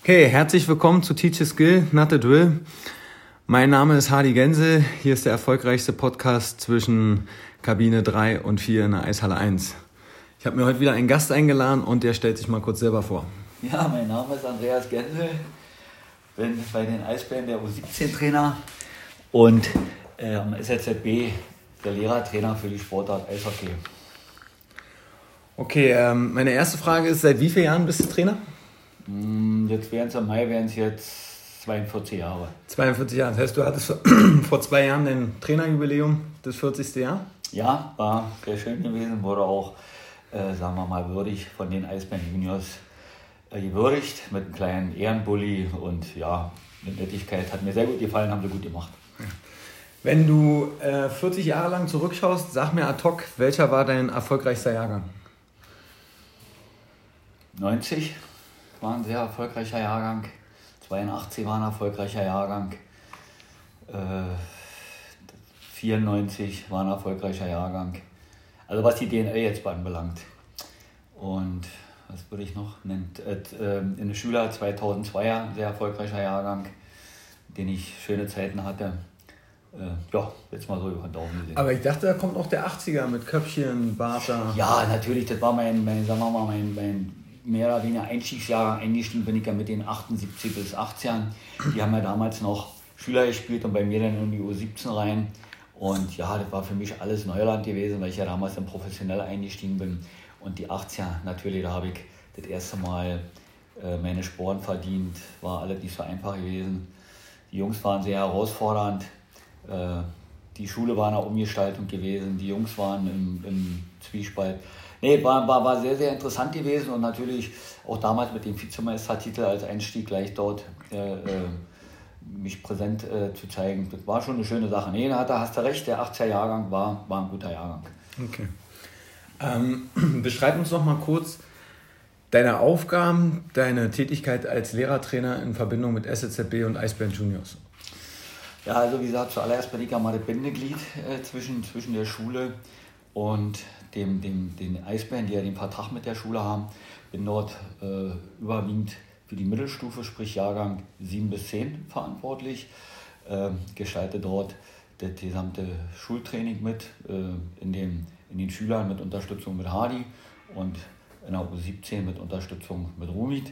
Okay, herzlich willkommen zu Teach a Skill, Not a Drill. Mein Name ist Hardy Gense. Hier ist der erfolgreichste Podcast zwischen Kabine 3 und 4 in der Eishalle 1. Ich habe mir heute wieder einen Gast eingeladen und der stellt sich mal kurz selber vor. Ja, mein Name ist Andreas Gense, bin bei den Eisbären der U17-Trainer und am SLZB der Lehrertrainer für die Sportart Eishockey. Okay, meine erste Frage ist, seit wie vielen Jahren bist du Trainer? Jetzt im Mai wären es jetzt 42 Jahre. 42 Jahre, das heißt, du hattest vor 2 Jahren dein Trainerjubiläum, das 40. Jahr? Ja, war sehr schön gewesen, wurde auch, sagen wir mal, würdig von den Eisbären Juniors gewürdigt mit einem kleinen Ehrenbully und ja, eine Nettigkeit, hat mir sehr gut gefallen, haben sie gut gemacht. Wenn du 40 Jahre lang zurückschaust, sag mir ad hoc, welcher war dein erfolgreichster Jahrgang? 90 war ein sehr erfolgreicher Jahrgang, 82 war ein erfolgreicher Jahrgang, 94 war ein erfolgreicher Jahrgang. Also was die DNL jetzt anbelangt. Und was würde ich noch nennen? In der Schüler 2002er, sehr erfolgreicher Jahrgang, den ich schöne Zeiten hatte. Ja, jetzt mal so über den Daumen gesehen. Aber ich dachte, da kommt noch der 80er mit Köpfchen, Barter. Ja, natürlich, das war mein mehr oder weniger Einstiegsjahrgang. Eingestiegen bin ich ja mit den 78 bis 80ern. Die haben ja damals noch Schüler gespielt und bei mir dann in die U17 rein. Und ja, das war für mich alles Neuland gewesen, weil ich ja damals dann professionell eingestiegen bin. Und die 80er, natürlich, da habe ich das erste Mal meine Sporen verdient. War alles nicht so einfach gewesen. Die Jungs waren sehr herausfordernd. Die Schule war in der Umgestaltung gewesen. Die Jungs waren im Zwiespalt. Nee, war sehr, sehr interessant gewesen und natürlich auch damals mit dem Vizemeistertitel als Einstieg gleich dort mich präsent zu zeigen. Das war schon eine schöne Sache. Nee, da hast du recht, der 80er Jahrgang war ein guter Jahrgang. Okay. Beschreib uns noch mal kurz deine Aufgaben, deine Tätigkeit als Lehrertrainer in Verbindung mit SLZB und Eisbären Juniors. Ja, also wie gesagt, zuallererst bin ich ja mal das Bindeglied zwischen der Schule und den Eisbären, die ja den Vertrag mit der Schule haben. Bin dort überwiegend für die Mittelstufe, sprich Jahrgang 7 bis 10 verantwortlich. Gestalte dort das gesamte Schultraining mit, in den Schülern mit Unterstützung mit Hardy und in der U17 mit Unterstützung mit Rumit.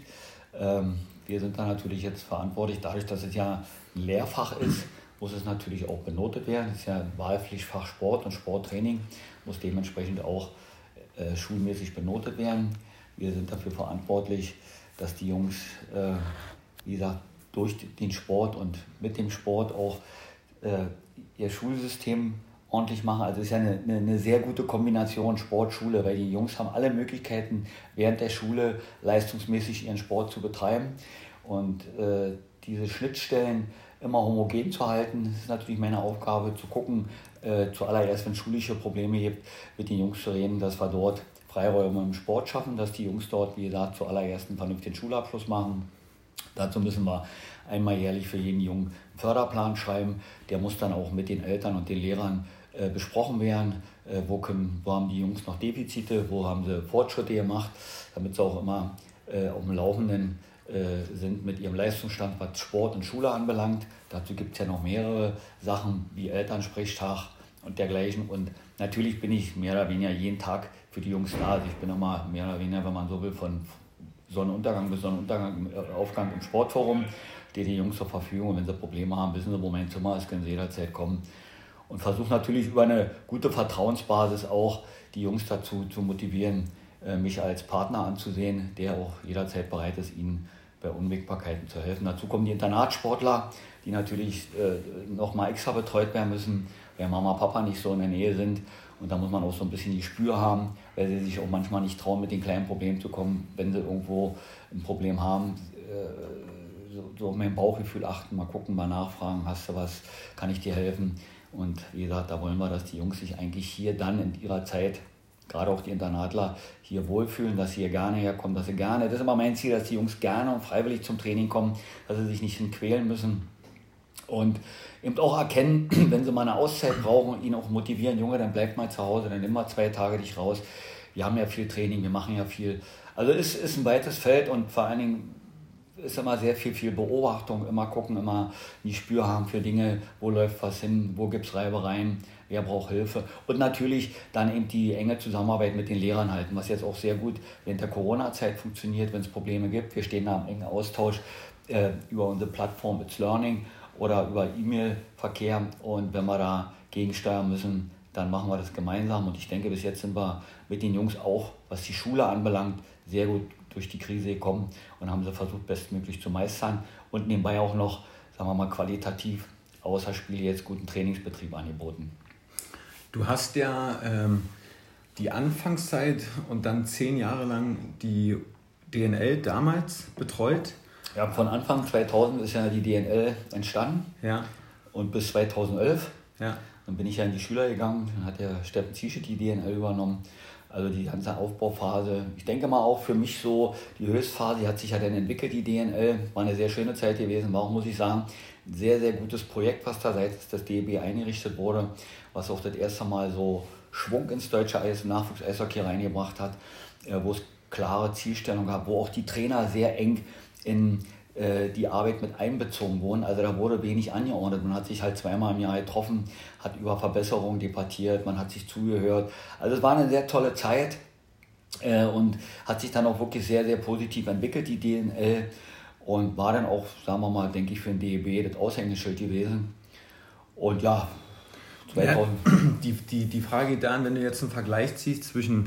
Wir sind da natürlich jetzt verantwortlich, dadurch, dass es ja ein Lehrfach ist, muss es natürlich auch benotet werden. Es ist ja ein Wahlpflichtfach Sport und Sporttraining, muss dementsprechend auch schulmäßig benotet werden. Wir sind dafür verantwortlich, dass die Jungs, wie gesagt, durch den Sport und mit dem Sport auch ihr Schulsystem ordentlich machen. Also es ist ja eine sehr gute Kombination Sport-Schule, weil die Jungs haben alle Möglichkeiten, während der Schule leistungsmäßig ihren Sport zu betreiben. Und diese Schnittstellen immer homogen zu halten, das ist natürlich meine Aufgabe, zu gucken, zuallererst, wenn es schulische Probleme gibt, mit den Jungs zu reden, dass wir dort Freiräume im Sport schaffen, dass die Jungs dort, wie gesagt, zuallererst einen vernünftigen Schulabschluss machen. Dazu müssen wir einmal jährlich für jeden Jungen einen Förderplan schreiben. Der muss dann auch mit den Eltern und den Lehrern besprochen werden. Wo haben die Jungs noch Defizite, wo haben sie Fortschritte gemacht, damit sie auch immer auf dem Laufenden sind mit ihrem Leistungsstand, was Sport und Schule anbelangt. Dazu gibt es ja noch mehrere Sachen wie Elternsprechtag und dergleichen. Und natürlich bin ich mehr oder weniger jeden Tag für die Jungs da. Also ich bin immer mehr oder weniger, wenn man so will, von Sonnenuntergang bis Sonnenuntergang, Aufgang im Sportforum, stehe die Jungs zur Verfügung. Und wenn sie Probleme haben, wissen sie, wo mein Zimmer ist, können sie jederzeit kommen. Und versuche natürlich über eine gute Vertrauensbasis auch die Jungs dazu zu motivieren, mich als Partner anzusehen, der auch jederzeit bereit ist, ihnen bei Unwägbarkeiten zu helfen. Dazu kommen die Internatssportler, die natürlich noch mal extra betreut werden müssen, weil Mama und Papa nicht so in der Nähe sind. Und da muss man auch so ein bisschen die Spür haben, weil sie sich auch manchmal nicht trauen, mit den kleinen Problemen zu kommen, wenn sie irgendwo ein Problem haben. So auf mein Bauchgefühl achten, mal gucken, mal nachfragen, hast du was, kann ich dir helfen? Und wie gesagt, da wollen wir, dass die Jungs sich eigentlich hier dann in ihrer Zeit, gerade auch die Internatler, hier wohlfühlen, dass sie hier gerne herkommen, dass sie gerne, das ist immer mein Ziel, dass die Jungs gerne und freiwillig zum Training kommen, dass sie sich nicht quälen müssen. Und eben auch erkennen, wenn sie mal eine Auszeit brauchen und ihn auch motivieren, Junge, dann bleib mal zu Hause, dann nimm mal 2 Tage dich raus. Wir haben ja viel Training, wir machen ja viel. Also es ist ein weites Feld und vor allen Dingen ist immer sehr viel Beobachtung, immer gucken, immer die Spür haben für Dinge, wo läuft was hin, wo gibt es Reibereien, wer braucht Hilfe. Und natürlich dann eben die enge Zusammenarbeit mit den Lehrern halten, was jetzt auch sehr gut während der Corona-Zeit funktioniert, wenn es Probleme gibt. Wir stehen da im engen Austausch über unsere Plattform It's Learning oder über E-Mail-Verkehr, und wenn wir da gegensteuern müssen, dann machen wir das gemeinsam. Und ich denke, bis jetzt sind wir mit den Jungs auch, was die Schule anbelangt, sehr gut durch die Krise gekommen und haben sie versucht, bestmöglich zu meistern und nebenbei auch noch, sagen wir mal, qualitativ außer Spiel jetzt guten Trainingsbetrieb angeboten. Du hast ja die Anfangszeit und dann 10 Jahre lang die DNL damals betreut. Ja, von Anfang 2000 ist ja die DNL entstanden, ja. Und bis 2011. Ja. Dann bin ich ja in die Schüler gegangen, dann hat der Steffen Zieschet die DNL übernommen. Also die ganze Aufbauphase, ich denke mal auch für mich so, die Höchstphase, die hat sich ja dann entwickelt, die DNL. War eine sehr schöne Zeit gewesen, war auch, muss ich sagen, ein sehr, sehr gutes Projekt, was da seit das DEB eingerichtet wurde, was auch das erste Mal so Schwung ins deutsche Nachwuchs-Eishockey reingebracht hat, wo es klare Zielstellungen gab, wo auch die Trainer sehr eng in die Arbeit mit einbezogen wurden. Also da wurde wenig angeordnet. Man hat sich halt 2-mal im Jahr getroffen, hat über Verbesserungen debattiert, man hat sich zugehört. Also es war eine sehr tolle Zeit und hat sich dann auch wirklich sehr, sehr positiv entwickelt, die DNL. Und war dann auch, sagen wir mal, denke ich, für den DEB das Aushängeschild gewesen. Und ja, 2000. Ja, die Frage geht da an, wenn du jetzt einen Vergleich ziehst zwischen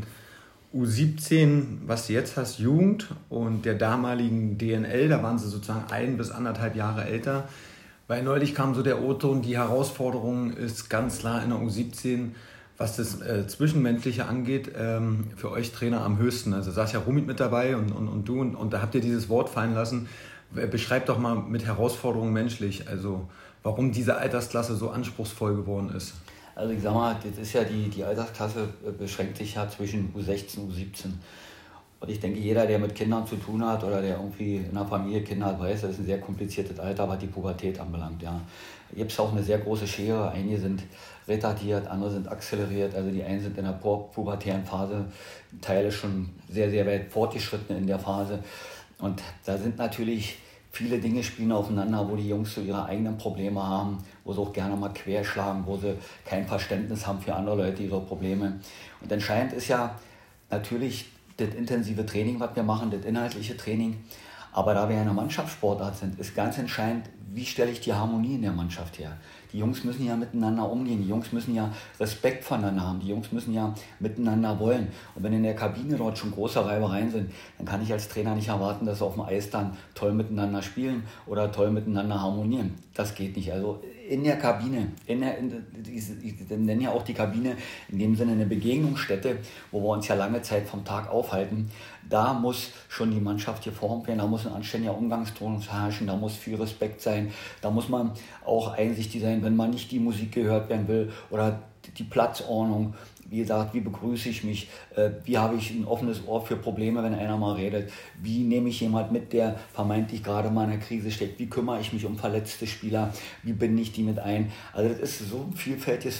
U17, was du jetzt hast, Jugend, und der damaligen DNL, da waren sie sozusagen 1 bis 1,5 Jahre älter. Weil neulich kam so der O-Ton, die Herausforderung ist ganz klar in der U17, was das Zwischenmenschliche angeht, für euch Trainer am höchsten. Also saß ja Rumit mit dabei und du, und da habt ihr dieses Wort fallen lassen. Beschreibt doch mal mit Herausforderungen menschlich, also warum diese Altersklasse so anspruchsvoll geworden ist. Also ich sag mal, das ist ja die Altersklasse beschränkt sich ja zwischen U16 und U17. Und ich denke, jeder, der mit Kindern zu tun hat oder der irgendwie in einer Familie Kinder hat, weiß, das ist ein sehr kompliziertes Alter, was die Pubertät anbelangt. Ja. Da gibt es auch eine sehr große Schere. Einige sind retardiert, andere sind akzeleriert. Also die einen sind in der pubertären Phase, Teile schon sehr, sehr weit fortgeschritten in der Phase. Und da sind natürlich viele Dinge spielen aufeinander, wo die Jungs so ihre eigenen Probleme haben, wo sie auch gerne mal querschlagen, wo sie kein Verständnis haben für andere Leute, die so Probleme. Und entscheidend ist ja natürlich das intensive Training, was wir machen, das inhaltliche Training. Aber da wir ja eine Mannschaftssportart sind, ist ganz entscheidend, wie stelle ich die Harmonie in der Mannschaft her. Die Jungs müssen ja miteinander umgehen, die Jungs müssen ja Respekt voneinander haben, die Jungs müssen ja miteinander wollen. Und wenn in der Kabine dort schon große Reibereien sind, dann kann ich als Trainer nicht erwarten, dass sie auf dem Eis dann toll miteinander spielen oder toll miteinander harmonieren. Das geht nicht. Also in der Kabine, ich nenne ja auch die Kabine in dem Sinne eine Begegnungsstätte, wo wir uns ja lange Zeit vom Tag aufhalten. Da muss schon die Mannschaft geformt werden, da muss ein anständiger Umgangston herrschen, da muss viel Respekt sein, da muss man auch einsichtig sein, wenn man nicht die Musik gehört werden will oder die Platzordnung. Wie gesagt, wie begrüße ich mich, wie habe ich ein offenes Ohr für Probleme, wenn einer mal redet, wie nehme ich jemand mit, der vermeintlich gerade mal in einer Krise steckt, wie kümmere ich mich um verletzte Spieler, wie binde ich die mit ein. Also das ist so ein vielfältiges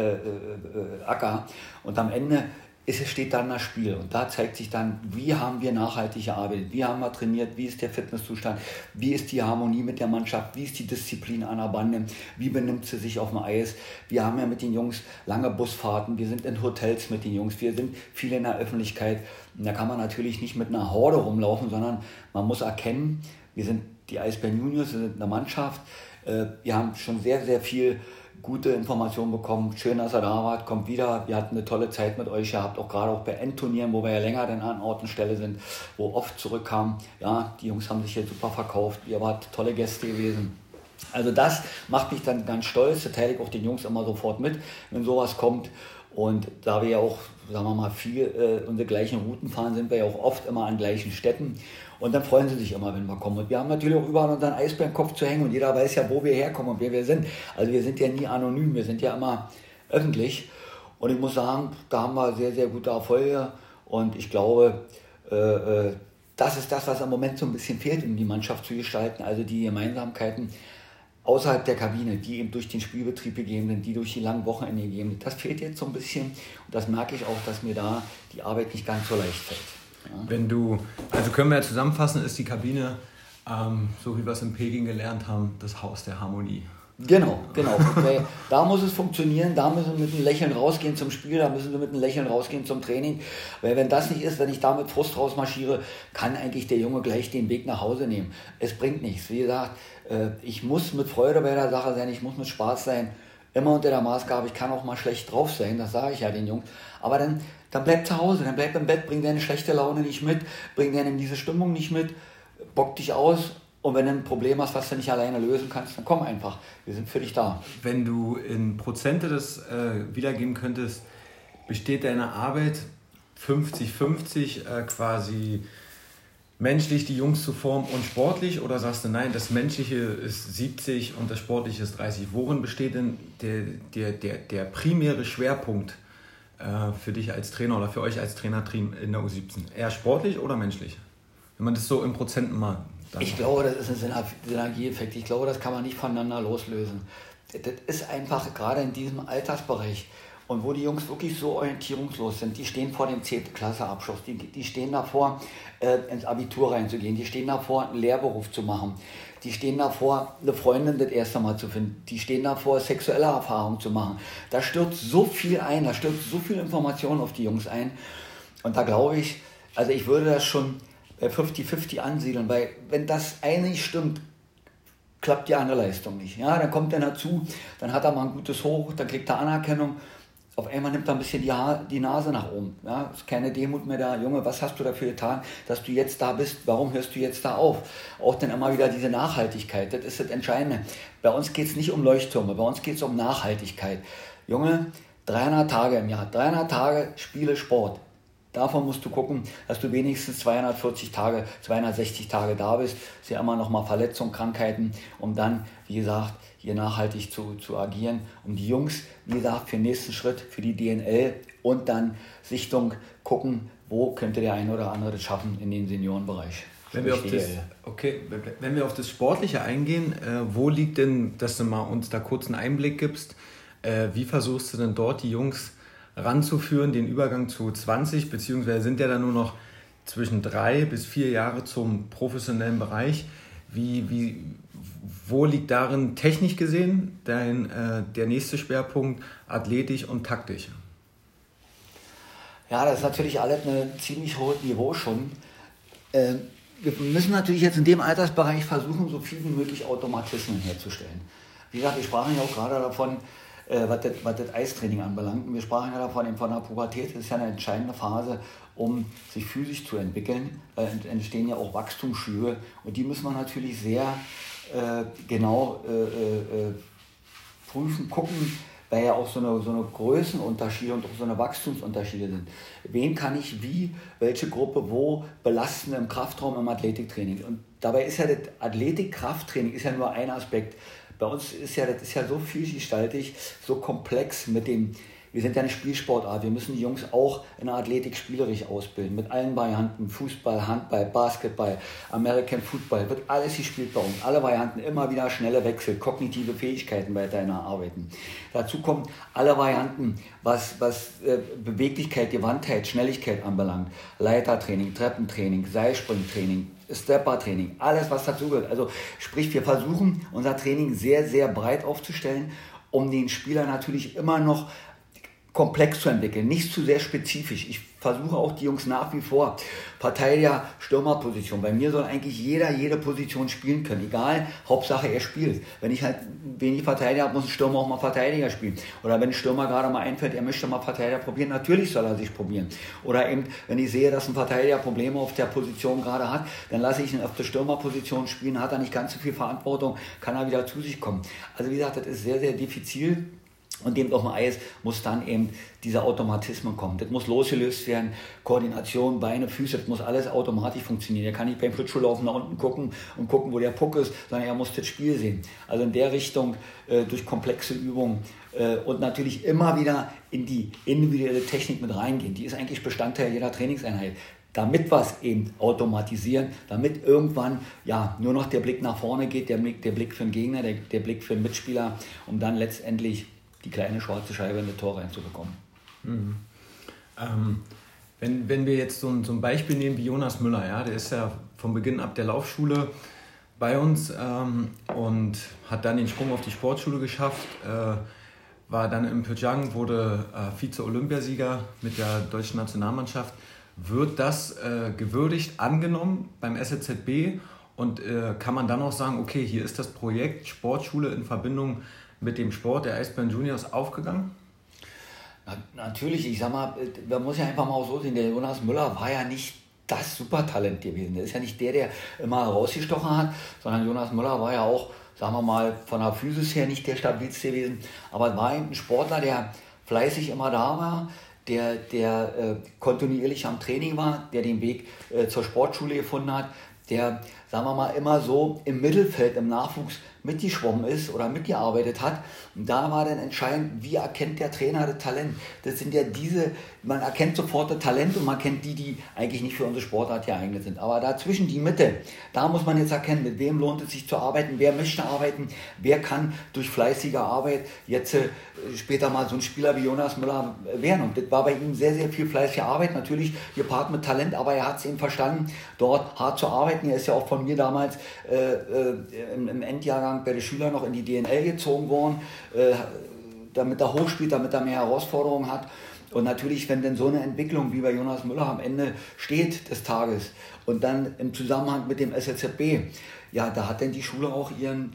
Acker, und am Ende steht dann das Spiel, und da zeigt sich dann, wie haben wir nachhaltig gearbeitet, wie haben wir trainiert, wie ist der Fitnesszustand, wie ist die Harmonie mit der Mannschaft, wie ist die Disziplin an der Bande, wie benimmt sie sich auf dem Eis. Wir haben ja mit den Jungs lange Busfahrten, wir sind in Hotels mit den Jungs, wir sind viel in der Öffentlichkeit, und da kann man natürlich nicht mit einer Horde rumlaufen, sondern man muss erkennen, wir sind die Eisbären Juniors, wir sind eine Mannschaft, wir haben schon sehr, sehr viel gute Informationen bekommen. Schön, dass er da wart, kommt wieder. Wir hatten eine tolle Zeit mit euch gehabt, auch gerade auch bei Endturnieren, wo wir ja länger dann an Ort und Stelle sind, wo oft zurückkam. Ja, die Jungs haben sich hier super verkauft. Ihr wart tolle Gäste gewesen. Also das macht mich dann ganz stolz. Das teile ich auch den Jungs immer sofort mit, wenn sowas kommt. Und da wir ja auch, sagen wir mal, viel unsere gleichen Routen fahren, sind wir ja auch oft immer an gleichen Städten. Und dann freuen sie sich immer, wenn wir kommen. Und wir haben natürlich auch überall unseren Eisbärenkopf zu hängen. Und jeder weiß ja, wo wir herkommen und wer wir sind. Also wir sind ja nie anonym, wir sind ja immer öffentlich. Und ich muss sagen, da haben wir sehr, sehr gute Erfolge. Und ich glaube, das ist das, was im Moment so ein bisschen fehlt, um die Mannschaft zu gestalten. Also die Gemeinsamkeiten außerhalb der Kabine, die eben durch den Spielbetrieb gegeben sind, die durch die langen Wochenende gegeben sind. Das fehlt jetzt so ein bisschen. Und das merke ich auch, dass mir da die Arbeit nicht ganz so leicht fällt. Ja. Also können wir ja zusammenfassen, ist die Kabine So wie wir es in Peking gelernt haben, das Haus der Harmonie. Genau. Da muss es funktionieren, da müssen wir mit einem Lächeln rausgehen zum Spiel, da müssen wir mit einem Lächeln rausgehen zum Training. Weil wenn das nicht ist, wenn ich da mit Frust rausmarschiere, kann eigentlich der Junge gleich den Weg nach Hause nehmen. Es bringt nichts. Wie gesagt, ich muss mit Freude bei der Sache sein, ich muss mit Spaß sein. Immer unter der Maßgabe, ich kann auch mal schlecht drauf sein, das sage ich ja den Jungs. Aber dann bleib zu Hause, dann bleib im Bett, bring deine schlechte Laune nicht mit, bring deine diese Stimmung nicht mit, bock dich aus. Und wenn du ein Problem hast, was du nicht alleine lösen kannst, dann komm einfach. Wir sind für dich da. Wenn du in Prozente das wiedergeben könntest, besteht deine Arbeit 50-50 quasi menschlich die Jungs zu formen und sportlich? Oder sagst du, nein, das Menschliche ist 70 und das Sportliche ist 30? Worin besteht denn der primäre Schwerpunkt für dich als Trainer oder für euch als Trainerteam in der U17? Eher sportlich oder menschlich? Wenn man das so in Prozenten mal... Ich glaube, das ist ein Synergieeffekt. Ich glaube, das kann man nicht voneinander loslösen. Das ist einfach gerade in diesem Altersbereich und wo die Jungs wirklich so orientierungslos sind, die stehen vor dem 10. Klasseabschluss, die stehen davor, ins Abitur reinzugehen, die stehen davor, einen Lehrberuf zu machen, die stehen davor, eine Freundin das erste Mal zu finden, die stehen davor, sexuelle Erfahrungen zu machen. Da stürzt so viel ein, da stürzt so viel Information auf die Jungs ein und da glaube ich, also ich würde das schon 50-50 ansiedeln, weil wenn das eine nicht stimmt, klappt die andere Leistung nicht. Ja, dann kommt er dazu, dann hat er mal ein gutes Hoch, dann kriegt er Anerkennung, auf einmal nimmt er ein bisschen die Nase nach oben. Ja, ist keine Demut mehr da. Junge, was hast du dafür getan, dass du jetzt da bist? Warum hörst du jetzt da auf? Auch dann immer wieder diese Nachhaltigkeit, das ist das Entscheidende. Bei uns geht es nicht um Leuchttürme, bei uns geht es um Nachhaltigkeit. Junge, 300 Tage im Jahr, 300 Tage Spiele, Sport. Davon musst du gucken, dass du wenigstens 240 Tage, 260 Tage da bist. Ist ja immer noch mal Verletzungen, Krankheiten, um dann, wie gesagt, hier nachhaltig zu agieren. Um die Jungs, wie gesagt, für den nächsten Schritt, für die DNL und dann Sichtung gucken, wo könnte der eine oder andere das schaffen in den Seniorenbereich. Wenn wir auf das Sportliche eingehen, wo liegt denn, dass du mal uns da kurz einen Einblick gibst, wie versuchst du denn dort die Jungs ranzuführen, den Übergang zu 20, beziehungsweise sind ja dann nur noch zwischen 3 bis 4 Jahre zum professionellen Bereich. Wo liegt darin technisch gesehen der nächste Schwerpunkt, athletisch und taktisch? Ja, das ist natürlich alles ein ziemlich hohes Niveau schon. Wir müssen natürlich jetzt in dem Altersbereich versuchen, so viel wie möglich Automatismen herzustellen. Wie gesagt, wir sprachen ja auch gerade davon, was das Eistraining anbelangt. Und wir sprachen ja davon, von der Pubertät, das ist ja eine entscheidende Phase, um sich physisch zu entwickeln. Entstehen ja auch Wachstumsschübe und die muss man natürlich sehr genau prüfen, gucken, weil ja auch so eine Größenunterschiede und auch so eine Wachstumsunterschiede sind. Wen kann ich welche Gruppe wo belasten im Kraftraum, im Athletiktraining? Und dabei ist ja das Athletik-Krafttraining ist ja nur ein Aspekt. Bei uns das ist ja so vielgestaltig, so komplex wir sind ja eine Spielsportart, wir müssen die Jungs auch in der Athletik spielerisch ausbilden, mit allen Varianten, Fußball, Handball, Basketball, American Football, wird alles gespielt bei uns, alle Varianten, immer wieder schnelle Wechsel, kognitive Fähigkeiten weiterhin erarbeiten. Dazu kommen alle Varianten, was Beweglichkeit, Gewandtheit, Schnelligkeit anbelangt, Leitertraining, Treppentraining, Seilspringtraining, Stepper-Training, alles was dazugehört. Also sprich, wir versuchen unser Training sehr, sehr breit aufzustellen, um den Spieler natürlich immer noch komplex zu entwickeln, nicht zu sehr spezifisch. Ich versuche auch die Jungs nach wie vor, Verteidiger, Stürmerposition. Bei mir soll eigentlich jede Position spielen können, egal, Hauptsache er spielt. Wenn ich halt wenig Verteidiger habe, muss ein Stürmer auch mal Verteidiger spielen. Oder wenn ein Stürmer gerade mal einfällt, er möchte mal Verteidiger probieren, natürlich soll er sich probieren. Oder eben, wenn ich sehe, dass ein Verteidiger Probleme auf der Position gerade hat, dann lasse ich ihn auf der Stürmerposition spielen, hat er nicht ganz so viel Verantwortung, kann er wieder zu sich kommen. Also wie gesagt, das ist sehr, sehr diffizil. Und dem auf dem Eis muss dann eben diese Automatismen kommen. Das muss losgelöst werden, Koordination, Beine, Füße, das muss alles automatisch funktionieren. Er kann nicht beim Schlittschuhlaufen nach unten gucken und gucken, wo der Puck ist, sondern er muss das Spiel sehen. Also in der Richtung durch komplexe Übungen und natürlich immer wieder in die individuelle Technik mit reingehen. Die ist eigentlich Bestandteil jeder Trainingseinheit. Damit wir es eben automatisieren, damit irgendwann ja nur noch der Blick nach vorne geht, der Blick für den Gegner, der Blick für den Mitspieler, um dann letztendlich die kleine schwarze Scheibe in das Tor reinzubekommen. Mhm. Wenn wir jetzt so ein Beispiel nehmen wie Jonas Müller, ja, der ist ja von Beginn ab der Laufschule bei uns und hat dann den Sprung auf die Sportschule geschafft. War dann in Pyeongchang, wurde Vize-Olympiasieger mit der deutschen Nationalmannschaft. Wird das gewürdigt angenommen beim SLZB und kann man dann auch sagen, okay, hier ist das Projekt Sportschule in Verbindung mit dem Sport der Eisbären Juniors aufgegangen? Natürlich, ich sag mal, man muss ja einfach mal auch so sehen, der Jonas Müller war ja nicht das Supertalent gewesen. Der ist ja nicht der immer herausgestochen hat, sondern Jonas Müller war ja auch, sagen wir mal, von der Physis her nicht der stabilste gewesen, aber war eben ein Sportler, der fleißig immer da war, der kontinuierlich am Training war, der den Weg zur Sportschule gefunden hat, der, sagen wir mal, immer so im Mittelfeld, im Nachwuchs mitgeschwommen ist oder mitgearbeitet hat. Und da war dann entscheidend, wie erkennt der Trainer das Talent? Das sind ja man erkennt sofort das Talent und man kennt die eigentlich nicht für unsere Sportart geeignet sind. Aber dazwischen die Mitte, da muss man jetzt erkennen, mit wem lohnt es sich zu arbeiten, wer möchte arbeiten, wer kann durch fleißige Arbeit jetzt später mal so ein Spieler wie Jonas Müller werden. Und das war bei ihm sehr, sehr viel fleißige Arbeit, natürlich gepaart mit Talent, aber er hat es eben verstanden, dort hart zu arbeiten. Er ist ja auch von mir damals im Endjahrgang bei den Schülern noch in die DNL gezogen worden, damit er hochspielt, damit er mehr Herausforderungen hat. Und natürlich, wenn denn so eine Entwicklung wie bei Jonas Müller am Ende steht des Tages und dann im Zusammenhang mit dem SLZB, ja, da hat dann die Schule auch ihren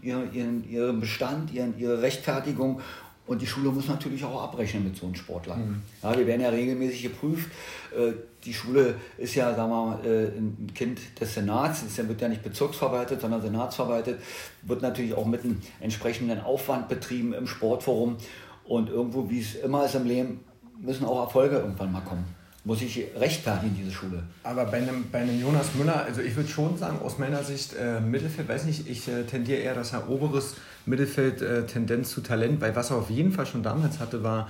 Bestand, ihre Rechtfertigung. Und die Schule muss natürlich auch abrechnen mit so einem Sportler. Mhm. Ja, wir werden ja regelmäßig geprüft. Die Schule ist ja, sagen wir mal, ein Kind des Senats. Es wird ja nicht bezirksverwaltet, sondern senatsverwaltet. Wird natürlich auch mit einem entsprechenden Aufwand betrieben im Sportforum. Und irgendwo, wie es immer ist im Leben, müssen auch Erfolge irgendwann mal kommen. Muss ich rechtfertigen, diese Schule. Aber bei einem Jonas Müller, also ich würde schon sagen, aus meiner Sicht Mittelfeld, weiß nicht, ich tendiere eher, dass er oberes Mittelfeld Tendenz zu Talent, weil was er auf jeden Fall schon damals hatte, war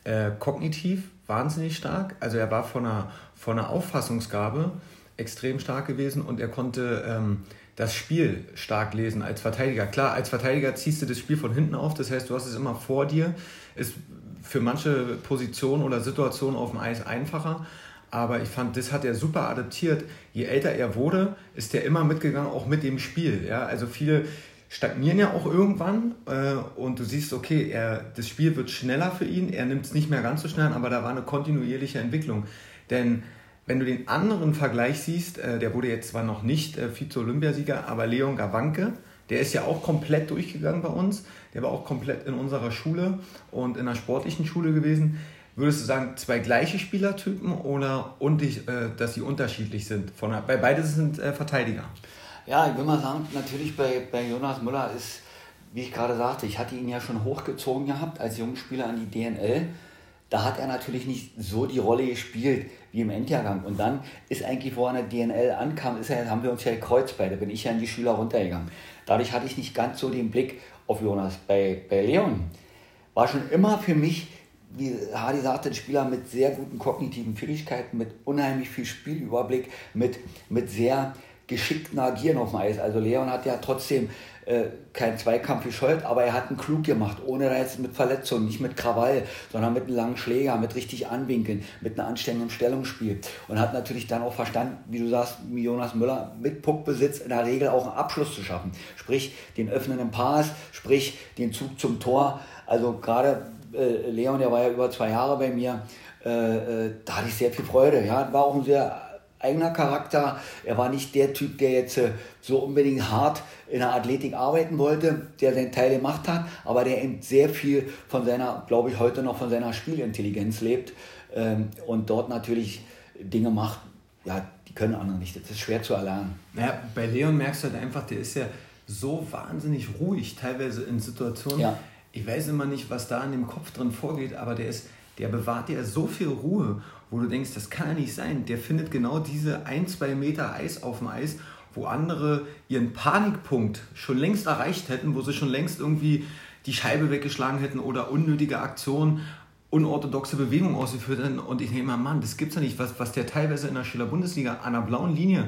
kognitiv wahnsinnig stark. Also er war von einer Auffassungsgabe extrem stark gewesen und er konnte das Spiel stark lesen als Verteidiger. Klar, als Verteidiger ziehst du das Spiel von hinten auf, das heißt, du hast es immer vor dir, ist für manche Positionen oder Situationen auf dem Eis einfacher, aber ich fand, das hat er super adaptiert. Je älter er wurde, ist er immer mitgegangen, auch mit dem Spiel. Ja? Also viele stagnieren ja auch irgendwann und du siehst, okay, das Spiel wird schneller für ihn, er nimmt es nicht mehr ganz so schnell an, aber da war eine kontinuierliche Entwicklung. Denn wenn du den anderen Vergleich siehst, der wurde jetzt zwar noch nicht Vize-Olympiasieger, aber Leon Gawanke, der ist ja auch komplett durchgegangen bei uns. Der war auch komplett in unserer Schule und in der sportlichen Schule gewesen. Würdest du sagen, zwei gleiche Spielertypen oder dass sie unterschiedlich sind? Weil beide sind Verteidiger. Ja, ich will mal sagen, natürlich bei Jonas Müller ist, wie ich gerade sagte, ich hatte ihn ja schon hochgezogen gehabt als Jungspieler an die DNL. Da hat er natürlich nicht so die Rolle gespielt wie im Endjahrgang. Und dann ist eigentlich, wo er an der DNL ankam, haben wir uns ja gekreuzt beide, bin ich ja in die Schüler runtergegangen. Dadurch hatte ich nicht ganz so den Blick auf Jonas. Bei Leon war schon immer für mich, wie Hardy sagte, ein Spieler mit sehr guten kognitiven Fähigkeiten, mit unheimlich viel Spielüberblick, mit sehr geschickten Agieren auf dem Eis. Also Leon hat ja trotzdem keinen Zweikampf gescheut, aber er hat ihn klug gemacht, ohne da jetzt mit Verletzungen, nicht mit Krawall, sondern mit einem langen Schläger, mit richtig Anwinkeln, mit einem anständigen Stellungsspiel und hat natürlich dann auch verstanden, wie du sagst, wie Jonas Müller, mit Puckbesitz in der Regel auch einen Abschluss zu schaffen, sprich den öffnenden Pass, sprich den Zug zum Tor. Also gerade Leon, der war ja über 2 Jahre bei mir, da hatte ich sehr viel Freude. Ja, war auch ein sehr eigener Charakter. Er war nicht der Typ, der jetzt so unbedingt hart in der Athletik arbeiten wollte, der seinen Teil gemacht hat, aber der eben sehr viel von seiner, glaube ich, heute noch von seiner Spielintelligenz lebt und dort natürlich Dinge macht, ja, die können andere nicht. Das ist schwer zu erlernen. Naja, bei Leon merkst du halt einfach, der ist ja so wahnsinnig ruhig, teilweise in Situationen. Ja. Ich weiß immer nicht, was da in dem Kopf drin vorgeht, aber der bewahrt ja so viel Ruhe, wo du denkst, das kann ja nicht sein. Der findet genau diese 1-2 Meter Eis auf dem Eis, wo andere ihren Panikpunkt schon längst erreicht hätten, wo sie schon längst irgendwie die Scheibe weggeschlagen hätten oder unnötige Aktionen, unorthodoxe Bewegungen ausgeführt hätten. Und ich denke mal, Mann, das gibt's ja nicht, was der teilweise in der Schüler-Bundesliga an der blauen Linie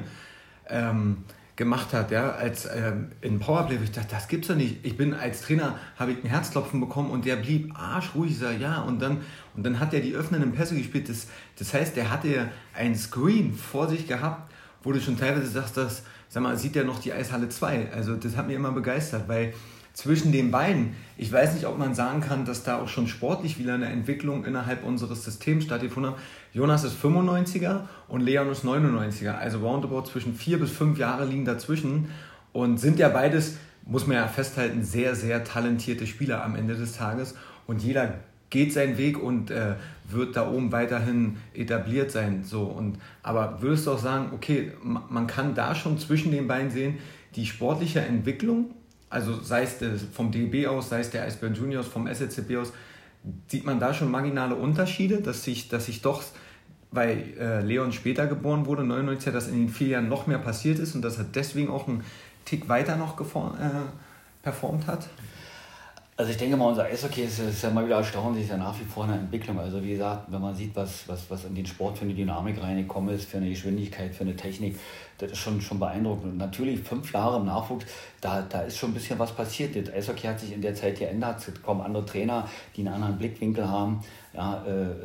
gemacht hat, ja, als in Powerplay, wo ich dachte, das gibt's ja nicht. Ich bin als Trainer, habe ich ein Herzklopfen bekommen und der blieb arschruhig, ich sage, ja, und dann hat er die öffnenden Pässe gespielt. Das heißt, der hatte ein Screen vor sich gehabt, wo du schon teilweise sagst, sag mal, sieht der noch die Eishalle 2? Also das hat mich immer begeistert, weil zwischen den beiden, ich weiß nicht, ob man sagen kann, dass da auch schon sportlich wieder eine Entwicklung innerhalb unseres Systems stattgefunden hat. Jonas ist 95er und Leon ist 99er, also roundabout zwischen 4 bis 5 Jahre liegen dazwischen und sind ja beides, muss man ja festhalten, sehr, sehr talentierte Spieler am Ende des Tages und jeder geht seinen Weg und wird da oben weiterhin etabliert sein. Aber würdest du auch sagen, okay, man kann da schon zwischen den beiden sehen, die sportliche Entwicklung, also sei es vom DEB aus, sei es der Eisbären Juniors, vom SLZB aus, sieht man da schon marginale Unterschiede, dass sich doch, weil Leon später geboren wurde, 99, dass in den 4 Jahren noch mehr passiert ist und dass er deswegen auch einen Tick weiter noch performt hat? Also ich denke mal, unser Eishockey ist ja mal wieder erstaunlich, ist ja nach wie vor eine Entwicklung. Also wie gesagt, wenn man sieht, was in den Sport für eine Dynamik reingekommen ist, für eine Geschwindigkeit, für eine Technik, das ist schon beeindruckend. Und natürlich 5 Jahre im Nachwuchs, da ist schon ein bisschen was passiert. Das Eishockey hat sich in der Zeit geändert, es kommen andere Trainer, die einen anderen Blickwinkel haben. Ja,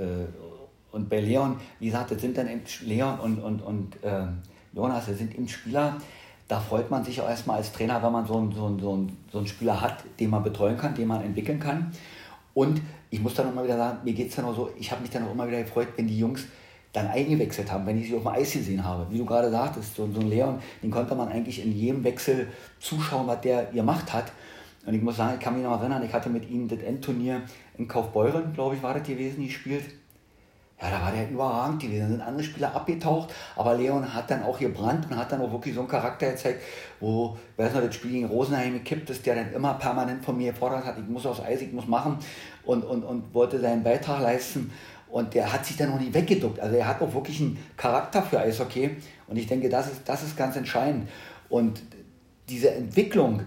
und bei Leon, wie gesagt, das sind dann eben Leon und Jonas, das sind eben Spieler. Da freut man sich auch erstmal als Trainer, wenn man so einen Spieler hat, den man betreuen kann, den man entwickeln kann. Und ich muss dann immer wieder sagen, mir geht es dann auch so, ich habe mich dann auch immer wieder gefreut, wenn die Jungs dann eingewechselt haben, wenn ich sie auf dem Eis gesehen habe. Wie du gerade sagtest, so ein Leon, den konnte man eigentlich in jedem Wechsel zuschauen, was der gemacht hat. Und ich muss sagen, ich kann mich noch erinnern, ich hatte mit ihm das Endturnier in Kaufbeuren, glaube ich, war das gewesen, gespielt. Ja, da war der überragend gewesen. Da sind andere Spieler abgetaucht, aber Leon hat dann auch gebrannt und hat dann auch wirklich so einen Charakter gezeigt, wo, ich weiß noch, das Spiel gegen Rosenheim gekippt ist, der dann immer permanent von mir gefordert hat, ich muss aufs Eis, ich muss machen und wollte seinen Beitrag leisten. Und der hat sich dann noch nicht weggeduckt. Also er hat auch wirklich einen Charakter für Eishockey und ich denke, das ist ganz entscheidend. Und diese Entwicklung,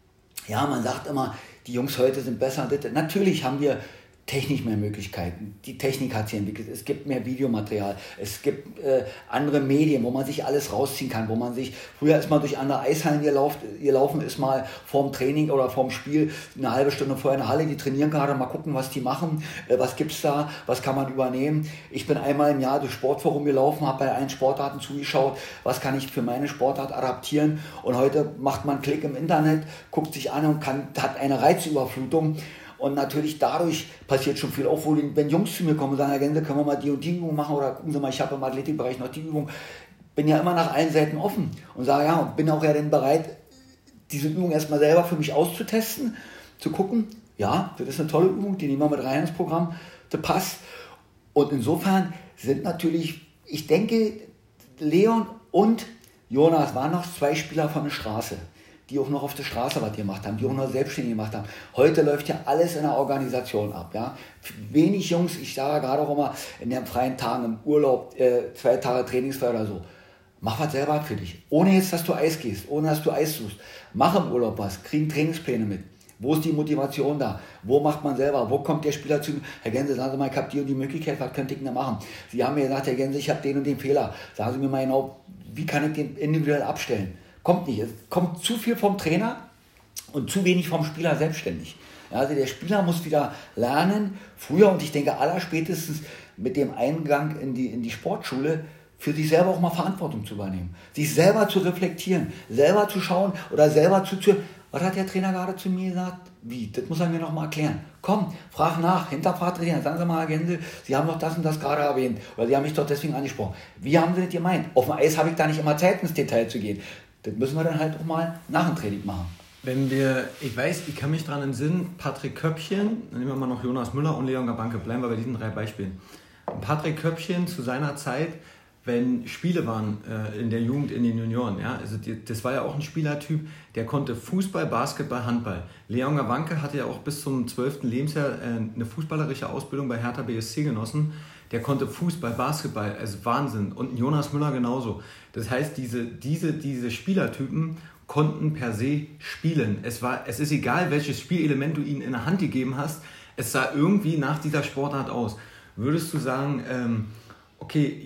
ja, man sagt immer, die Jungs heute sind besser. Natürlich haben wir technisch mehr Möglichkeiten. Die Technik hat sich entwickelt. Es gibt mehr Videomaterial. Es gibt andere Medien, wo man sich alles rausziehen kann, wo man sich, früher ist man durch andere Eishallen gelaufen, ist mal vorm Training oder vorm Spiel eine halbe Stunde vorher in der Halle, die trainieren gerade, mal gucken, was die machen, was gibt's da, was kann man übernehmen. Ich bin einmal im Jahr durch Sportforum gelaufen, habe bei allen Sportarten zugeschaut, was kann ich für meine Sportart adaptieren und heute macht man einen Klick im Internet, guckt sich an und hat eine Reizüberflutung. Und natürlich dadurch passiert schon viel, auch wenn Jungs zu mir kommen und sagen, Herr Gänse, können wir mal die und die Übung machen oder gucken Sie mal, ich habe im Athletikbereich noch die Übung. Bin ja immer nach allen Seiten offen und sage, ja, und bin auch ja dann bereit, diese Übung erstmal selber für mich auszutesten, zu gucken, ja, das ist eine tolle Übung, die nehmen wir mit rein ins Programm, das passt. Und insofern sind natürlich, ich denke, Leon und Jonas waren noch 2 Spieler von der Straße, die auch noch auf der Straße was gemacht haben, die auch noch selbstständig gemacht haben. Heute läuft ja alles in der Organisation ab. Ja? Wenig Jungs, ich sage gerade auch immer, in den freien Tagen im Urlaub, 2 Tage Trainingsfrei oder so, mach was selber für dich. Ohne jetzt, dass du Eis gehst, ohne dass du Eis suchst. Mach im Urlaub was, kriegen Trainingspläne mit. Wo ist die Motivation da? Wo macht man selber? Wo kommt der Spieler zu? Herr Gänse, sagen Sie mal, ich habe die und die Möglichkeit, was könnte ich denn da machen? Sie haben mir gesagt, Herr Gänse, ich habe den und den Fehler. Sagen Sie mir mal genau, wie kann ich den individuell abstellen? Kommt nicht. Es kommt zu viel vom Trainer und zu wenig vom Spieler selbstständig. Ja, also der Spieler muss wieder lernen, früher und ich denke allerspätestens mit dem Eingang in die Sportschule, für sich selber auch mal Verantwortung zu übernehmen. Sich selber zu reflektieren, selber zu schauen oder selber was hat der Trainer gerade zu mir gesagt? Wie? Das muss er mir noch mal erklären. Komm, frag nach, hinterfragt den Trainer. Sagen Sie mal, Herr Gänse, Sie haben doch das und das gerade erwähnt. Oder Sie haben mich doch deswegen angesprochen. Wie haben Sie das gemeint? Auf dem Eis habe ich da nicht immer Zeit, ins Detail zu gehen. Das müssen wir dann halt auch mal nach dem Training machen. Ich kann mich daran entsinnen, Patrick Köppchen, dann nehmen wir mal noch Jonas Müller und Leon Gabanke, bleiben wir bei diesen 3 Beispielen. Patrick Köppchen zu seiner Zeit, wenn Spiele waren in der Jugend, in den Junioren, ja, also das war ja auch ein Spielertyp, der konnte Fußball, Basketball, Handball. Leon Gabanke hatte ja auch bis zum 12. Lebensjahr eine fußballerische Ausbildung bei Hertha BSC genossen. Der konnte Fußball, Basketball, also Wahnsinn. Und Jonas Müller genauso. Das heißt, diese Spielertypen konnten per se spielen. Es ist egal, welches Spielelement du ihnen in der Hand gegeben hast, es sah irgendwie nach dieser Sportart aus. Würdest du sagen, okay,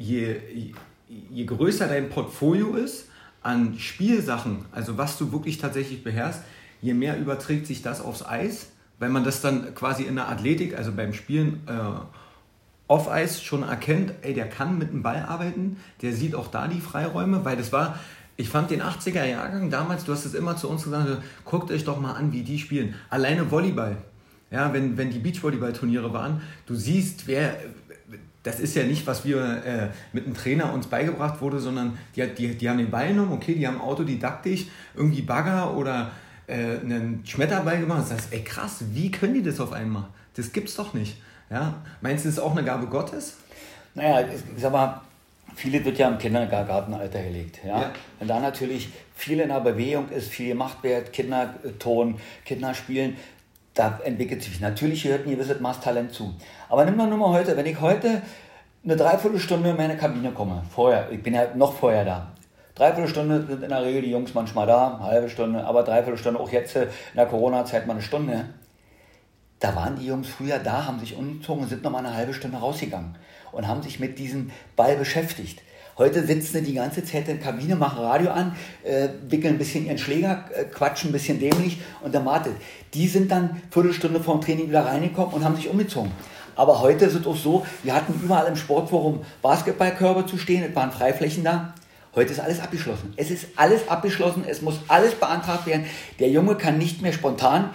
je größer dein Portfolio ist an Spielsachen, also was du wirklich tatsächlich beherrschst, je mehr überträgt sich das aufs Eis, weil man das dann quasi in der Athletik, also beim Spielen, Off-Ice schon erkennt, ey, der kann mit dem Ball arbeiten, der sieht auch da die Freiräume, weil ich fand den 80er-Jahrgang damals, du hast es immer zu uns gesagt, guckt euch doch mal an, wie die spielen. Alleine Volleyball, ja, wenn die Beachvolleyball-Turniere waren, du siehst, das ist ja nicht, was wir mit einem Trainer uns beigebracht wurde, sondern die haben den Ball genommen, okay, die haben autodidaktisch irgendwie Bagger oder einen Schmetterball gemacht. Das heißt, ey krass, wie können die das auf einmal? Das gibt's doch nicht. Ja? Meinst du, das ist auch eine Gabe Gottes? Naja, ich sag mal, viele wird ja im Kindergartenalter gelegt. Ja? Wenn da natürlich viel in der Bewegung ist, viel gemacht wird, Kinder turnen, Kinder spielen, da entwickelt sich natürlich gehört ein gewisses Maß Talent zu. Aber nimm doch nur mal heute, wenn ich heute eine Dreiviertelstunde in meine Kabine komme, ich bin ja noch vorher da, Dreiviertelstunde sind in der Regel die Jungs manchmal da, eine halbe Stunde, aber Dreiviertelstunde, auch jetzt in der Corona-Zeit mal eine Stunde. Da waren die Jungs früher da, haben sich umgezogen und sind nochmal eine halbe Stunde rausgegangen und haben sich mit diesem Ball beschäftigt. Heute sitzen sie die ganze Zeit in der Kabine, machen Radio an, wickeln ein bisschen ihren Schläger, quatschen ein bisschen dämlich und dann wartet. Die sind dann Viertelstunde vorm Training wieder reingekommen und haben sich umgezogen. Aber heute ist es auch so, wir hatten überall im Sportforum Basketballkörbe zu stehen, es waren Freiflächen da. Heute ist alles abgeschlossen. Es ist alles abgeschlossen, es muss alles beantragt werden. Der Junge kann nicht mehr spontan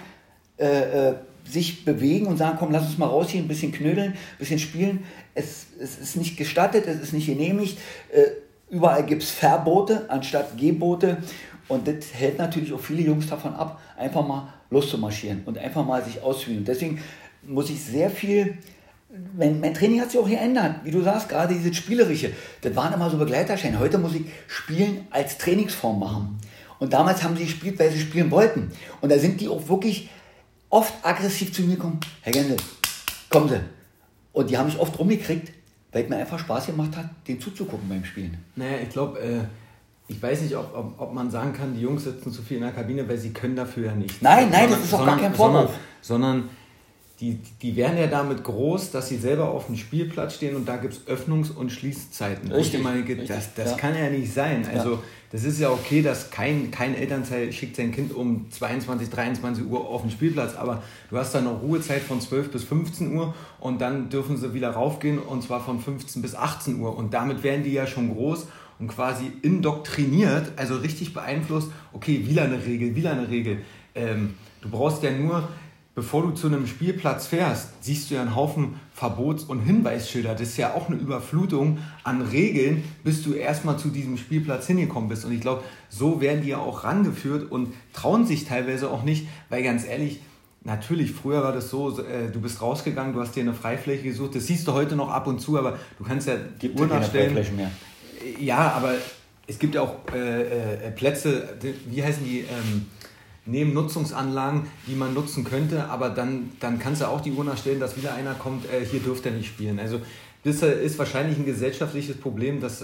sich bewegen und sagen, komm, lass uns mal rausgehen, ein bisschen knödeln, ein bisschen spielen. Es ist nicht gestattet, es ist nicht genehmigt. Überall gibt es Verbote anstatt Gebote. Und das hält natürlich auch viele Jungs davon ab, einfach mal loszumarschieren und einfach mal sich auszuüben. Deswegen muss ich sehr viel... Mein Training hat sich auch geändert, wie du sagst, gerade dieses Spielerische. Das waren immer so Begleiterscheine. Heute muss ich Spielen als Trainingsform machen. Und damals haben sie gespielt, weil sie spielen wollten. Und da sind die auch wirklich oft aggressiv zu mir gekommen. Herr Gensel, kommen Sie. Und die haben mich oft rumgekriegt, weil es mir einfach Spaß gemacht hat, denen zuzugucken beim Spielen. Naja, ich glaube, ich weiß nicht, ob man sagen kann, die Jungs sitzen zu viel in der Kabine, weil sie können dafür ja nicht. Nein, das ist auch gar kein Vorwurf. Sondern die werden ja damit groß, dass sie selber auf dem Spielplatz stehen und da gibt es Öffnungs- und Schließzeiten. Richtig, das kann ja nicht sein. Also das ist ja okay, dass kein Elternteil schickt sein Kind um 22, 23 Uhr auf den Spielplatz, aber du hast dann noch Ruhezeit von 12 bis 15 Uhr und dann dürfen sie wieder raufgehen und zwar von 15 bis 18 Uhr und damit werden die ja schon groß und quasi indoktriniert, also richtig beeinflusst, okay, wieder eine Regel. Du brauchst ja nur... Bevor du zu einem Spielplatz fährst, siehst du ja einen Haufen Verbots- und Hinweisschilder. Das ist ja auch eine Überflutung an Regeln, bis du erstmal zu diesem Spielplatz hingekommen bist. Und ich glaube, so werden die ja auch rangeführt und trauen sich teilweise auch nicht, weil ganz ehrlich, natürlich, früher war das so, du bist rausgegangen, du hast dir eine Freifläche gesucht. Das siehst du heute noch ab und zu, aber du kannst ja die Uhr nachstellen. Freiflächen mehr. Ja, aber es gibt ja auch Plätze, wie heißen die... neben Nutzungsanlagen, die man nutzen könnte, aber dann kannst du auch die Uhr nachstellen, dass wieder einer kommt, hier dürft ihr nicht spielen. Also das ist wahrscheinlich ein gesellschaftliches Problem, das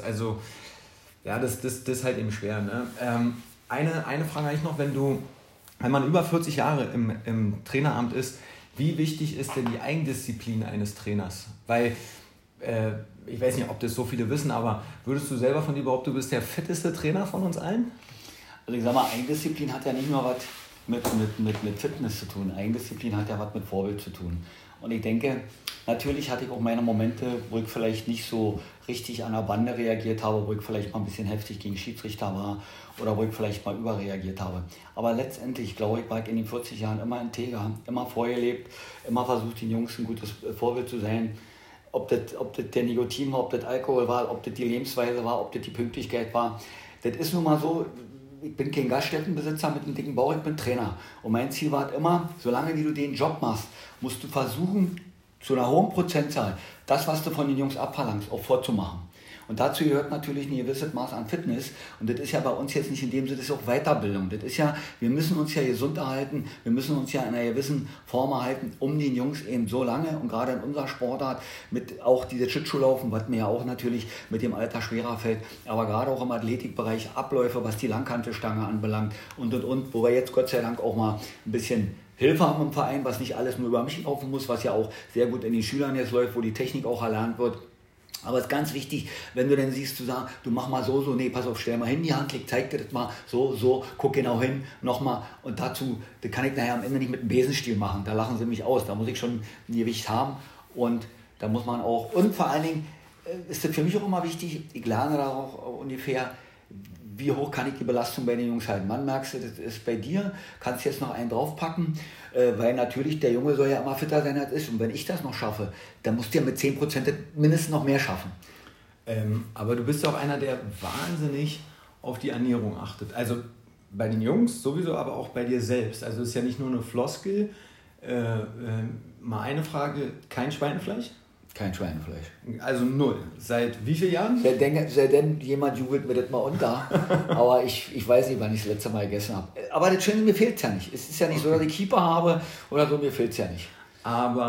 ist halt eben schwer. Ne? Eine Frage eigentlich noch, wenn man über 40 Jahre im Traineramt ist, wie wichtig ist denn die Eigendisziplin eines Trainers? Weil, ich weiß nicht, ob das so viele wissen, aber würdest du selber von dir behaupten, du bist der fitteste Trainer von uns allen? Also ich sag mal, Eigendisziplin hat ja nicht nur was mit Fitness zu tun. Eigendisziplin hat ja was mit Vorbild zu tun. Und ich denke, natürlich hatte ich auch meine Momente, wo ich vielleicht nicht so richtig an der Bande reagiert habe, wo ich vielleicht mal ein bisschen heftig gegen Schiedsrichter war oder wo ich vielleicht mal überreagiert habe. Aber letztendlich, glaube ich, war ich in den 40 Jahren immer integer, immer vorgelebt, immer versucht, den Jungs ein gutes Vorbild zu sein. Ob das der Nikotin war, ob das Alkohol war, ob das die Lebensweise war, ob das die Pünktlichkeit war. Das ist nun mal so. Ich bin kein Gaststättenbesitzer mit einem dicken Bauch, ich bin Trainer. Und mein Ziel war immer, solange wie du den Job machst, musst du versuchen, zu einer hohen Prozentzahl, das, was du von den Jungs abverlangst, auch vorzumachen. Und dazu gehört natürlich ein gewisses Maß an Fitness. Und das ist ja bei uns jetzt nicht in dem Sinne, das ist auch Weiterbildung. Das ist ja, wir müssen uns ja gesund erhalten, wir müssen uns ja in einer gewissen Form erhalten, um den Jungs eben so lange und gerade in unserer Sportart mit auch diese Schlittschuhlaufen, was mir ja auch natürlich mit dem Alter schwerer fällt, aber gerade auch im Athletikbereich Abläufe, was die Langhantelstange anbelangt und, wo wir jetzt Gott sei Dank auch mal ein bisschen Hilfe haben im Verein, was nicht alles nur über mich laufen muss, was ja auch sehr gut in den Schülern jetzt läuft, wo die Technik auch erlernt wird. Aber es ist ganz wichtig, wenn du dann siehst, zu sagen, du mach mal so, nee, pass auf, stell mal hin die Hand, zeig dir das mal, so, guck genau hin, nochmal. Und dazu, das kann ich nachher am Ende nicht mit einem Besenstiel machen, da lachen sie mich aus, da muss ich schon ein Gewicht haben. Und Da muss man auch, und vor allen Dingen ist das für mich auch immer wichtig, ich lerne da auch ungefähr, wie hoch kann ich die Belastung bei den Jungs halten. Man merkst du, das ist bei dir, kannst jetzt noch einen draufpacken, weil natürlich der Junge soll ja immer fitter sein, als ist. Und wenn ich das noch schaffe, dann musst du ja mit 10% mindestens noch mehr schaffen. Aber du bist auch einer, der wahnsinnig auf die Ernährung achtet. Also bei den Jungs sowieso, aber auch bei dir selbst. Also es ist ja nicht nur eine Floskel. Mal eine Frage, kein Schweinefleisch? Kein Schweinefleisch. Also 0. Seit wie vielen Jahren? Seitdem jemand jubelt mir das mal unter. Aber ich weiß nicht, wann ich das letzte Mal gegessen habe. Aber das Schöne, mir fehlt es ja nicht. Es ist ja nicht so, dass ich Keeper habe oder so, mir fehlt es ja nicht. Aber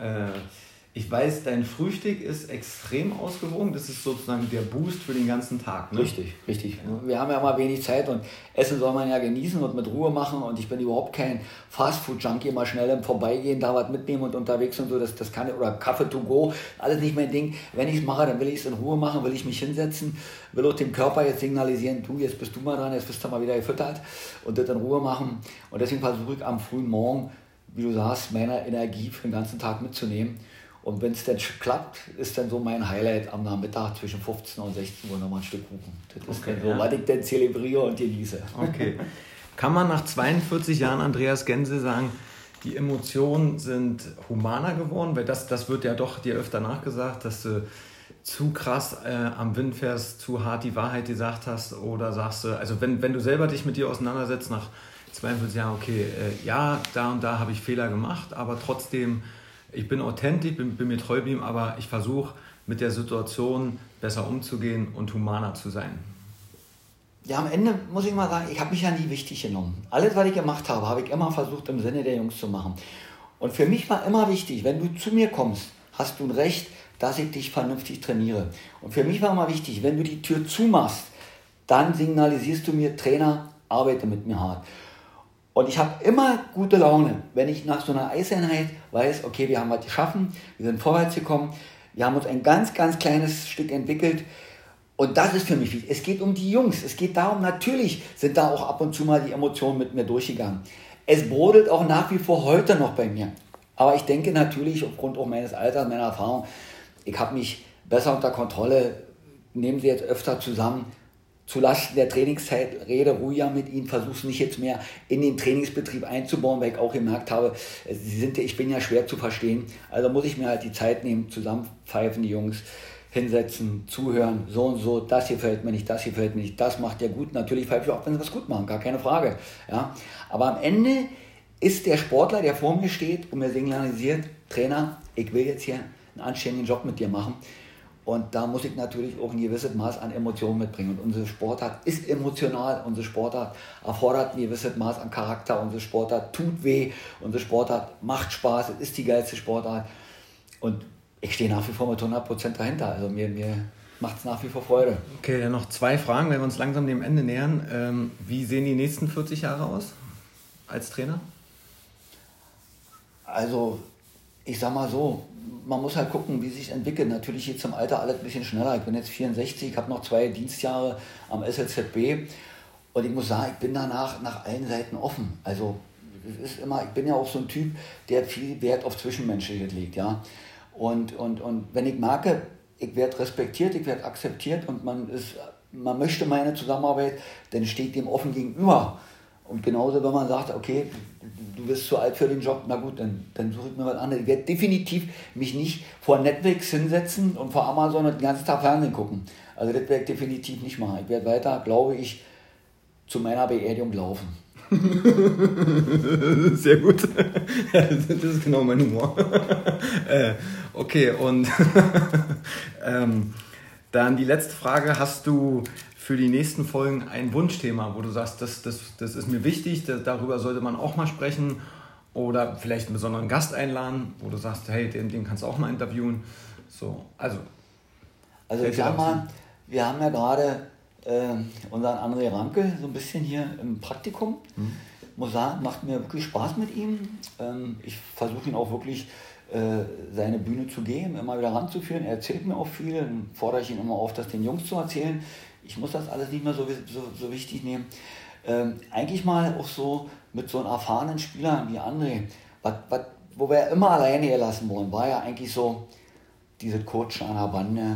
ich weiß, dein Frühstück ist extrem ausgewogen. Das ist sozusagen der Boost für den ganzen Tag. Ne? Richtig. Wir haben ja immer wenig Zeit und Essen soll man ja genießen und mit Ruhe machen. Und ich bin überhaupt kein Fastfood-Junkie, mal schnell im Vorbeigehen, da was mitnehmen und unterwegs und so. Das kann, oder Kaffee to go, alles nicht mein Ding. Wenn ich es mache, dann will ich es in Ruhe machen, will ich mich hinsetzen, will auch dem Körper jetzt signalisieren, du, jetzt bist du mal dran, jetzt bist du mal wieder gefüttert und das in Ruhe machen. Und deswegen versuche ich am frühen Morgen, wie du sagst, meine Energie für den ganzen Tag mitzunehmen. Und wenn es dann klappt, ist dann so mein Highlight am Nachmittag zwischen 15 und 16 Uhr nochmal ein Stück Kuchen. Das ist dann so, was ich dann zelebriere und genieße. Okay. Kann man nach 42 Jahren Andreas Gense sagen, die Emotionen sind humaner geworden? Weil das wird ja doch dir öfter nachgesagt, dass du zu krass am Wind fährst, zu hart die Wahrheit gesagt hast. Oder sagst du, also wenn du selber dich mit dir auseinandersetzt nach 42 Jahren, okay, ja, da und da habe ich Fehler gemacht, aber trotzdem... Ich bin authentisch, bin mir treu geblieben, aber ich versuche mit der Situation besser umzugehen und humaner zu sein. Ja, am Ende muss ich mal sagen, ich habe mich ja nie wichtig genommen. Alles, was ich gemacht habe, habe ich immer versucht, im Sinne der Jungs zu machen. Und für mich war immer wichtig, wenn du zu mir kommst, hast du ein Recht, dass ich dich vernünftig trainiere. Und für mich war immer wichtig, wenn du die Tür zumachst, dann signalisierst du mir, Trainer, arbeite mit mir hart. Und ich habe immer gute Laune, wenn ich nach so einer Eiseinheit weiß, okay, wir haben was geschaffen, wir sind vorwärts gekommen, wir haben uns ein ganz, ganz kleines Stück entwickelt. Und das ist für mich wichtig. Es geht um die Jungs, es geht darum, natürlich sind da auch ab und zu mal die Emotionen mit mir durchgegangen. Es brodelt auch nach wie vor heute noch bei mir. Aber ich denke natürlich, aufgrund auch meines Alters, meiner Erfahrung, ich habe mich besser unter Kontrolle, nehmen Sie jetzt öfter zusammen, zulasten der Trainingszeit, rede ruhiger mit ihnen, versuche es nicht jetzt mehr in den Trainingsbetrieb einzubauen, weil ich auch gemerkt habe, ich bin ja schwer zu verstehen. Also muss ich mir halt die Zeit nehmen, zusammenpfeifen die Jungs, hinsetzen, zuhören, so und so, das gefällt mir nicht, das macht ja gut. Natürlich pfeife ich auch, wenn sie was gut machen, gar keine Frage. Ja? Aber am Ende ist der Sportler, der vor mir steht und mir signalisiert, Trainer, ich will jetzt hier einen anständigen Job mit dir machen. Und da muss ich natürlich auch ein gewisses Maß an Emotionen mitbringen. Und unsere Sportart ist emotional, unsere Sportart erfordert ein gewisses Maß an Charakter, unsere Sportart tut weh, unsere Sportart macht Spaß, es ist die geilste Sportart. Und ich stehe nach wie vor mit 100% dahinter. Also mir macht es nach wie vor Freude. Okay, dann noch 2 Fragen, wenn wir uns langsam dem Ende nähern. Wie sehen die nächsten 40 Jahre aus als Trainer? Also, ich sag mal so, man muss halt gucken, wie sich entwickelt. Natürlich geht es im Alter alles ein bisschen schneller. Ich bin jetzt 64, ich habe noch 2 Dienstjahre am SLZB und ich muss sagen, ich bin danach nach allen Seiten offen. Also es ist immer, ich bin ja auch so ein Typ, der viel Wert auf Zwischenmenschliches legt, ja. Und wenn ich merke, ich werde respektiert, ich werde akzeptiert und man möchte meine Zusammenarbeit, dann stehe ich dem offen gegenüber. Und genauso, wenn man sagt, okay, du bist zu alt für den Job, na gut, dann suche ich mir was anderes. Ich werde definitiv mich nicht vor Netflix hinsetzen und vor Amazon und den ganzen Tag Fernsehen gucken. Also das werde ich definitiv nicht machen. Ich werde weiter, glaube ich, zu meiner Beerdigung laufen. Sehr gut. Das ist genau mein Humor. Okay, und dann die letzte Frage. Hast du für die nächsten Folgen ein Wunschthema, wo du sagst, das ist mir wichtig, darüber sollte man auch mal sprechen, oder vielleicht einen besonderen Gast einladen, wo du sagst, hey, den kannst du auch mal interviewen. So, also ich sag mal, wir haben ja gerade unseren André Ranke so ein bisschen hier im Praktikum. Muss sagen, macht mir wirklich Spaß mit ihm. Ich versuche ihn auch wirklich seine Bühne zu geben, immer wieder ranzuführen. Er erzählt mir auch viel, dann fordere ich ihn immer auf, das den Jungs zu erzählen. Ich muss das alles nicht mehr so wichtig nehmen. Eigentlich mal auch so mit so einem erfahrenen Spieler wie André, wo wir immer alleine gelassen wurden, war ja eigentlich so, diese Coachen an der Bande,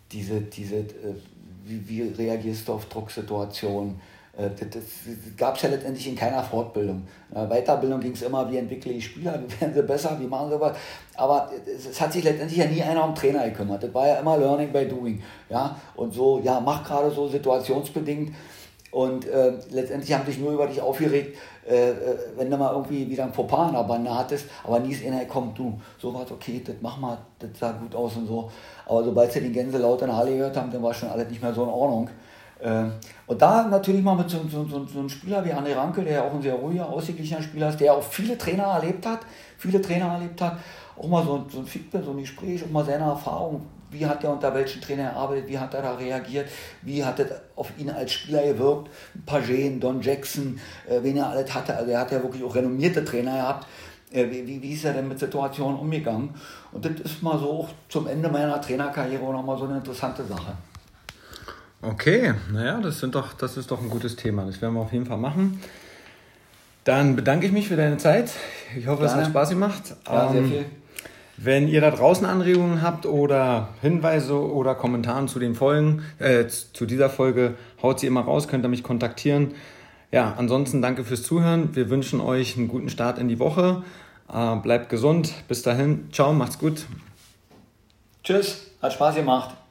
wie reagierst du auf Drucksituationen. Das gab es ja letztendlich in keiner Fortbildung. Weiterbildung ging es immer, wie entwickle ich Spieler, wie werden sie besser, wie machen sie was. Aber es hat sich letztendlich ja nie einer um Trainer gekümmert. Das war ja immer Learning by Doing. Ja? Und so, ja, mach gerade so situationsbedingt. Und letztendlich haben sich nur über dich aufgeregt, wenn du mal irgendwie wieder ein Fauxpas in der Bande hattest, aber nie ist einer, komm du, so was, okay, das mach mal, das sah gut aus und so. Aber sobald sie den Gänselaut in der Halle gehört haben, dann war schon alles nicht mehr so in Ordnung. Und da natürlich mal mit so einem Spieler wie André Ranke, der ja auch ein sehr ruhiger, ausgeglichener Spieler ist, der auch viele Trainer erlebt hat, auch mal so ein Feedback, so ein Gespräch, auch mal seine Erfahrung, wie hat er unter welchen Trainer gearbeitet, wie hat er da reagiert, wie hat es auf ihn als Spieler gewirkt, Paget, Don Jackson, wen er alles hatte, also er hat ja wirklich auch renommierte Trainer gehabt, wie ist er denn mit Situationen umgegangen, und das ist mal so auch zum Ende meiner Trainerkarriere auch nochmal so eine interessante Sache. Okay, naja, das ist doch ein gutes Thema. Das werden wir auf jeden Fall machen. Dann bedanke ich mich für deine Zeit. Ich hoffe, es hat Spaß gemacht. Ja, sehr viel. Wenn ihr da draußen Anregungen habt oder Hinweise oder Kommentare zu den Folgen, zu dieser Folge, haut sie immer raus, könnt ihr mich kontaktieren. Ja, ansonsten danke fürs Zuhören. Wir wünschen euch einen guten Start in die Woche. Bleibt gesund. Bis dahin. Ciao, macht's gut. Tschüss, hat Spaß gemacht.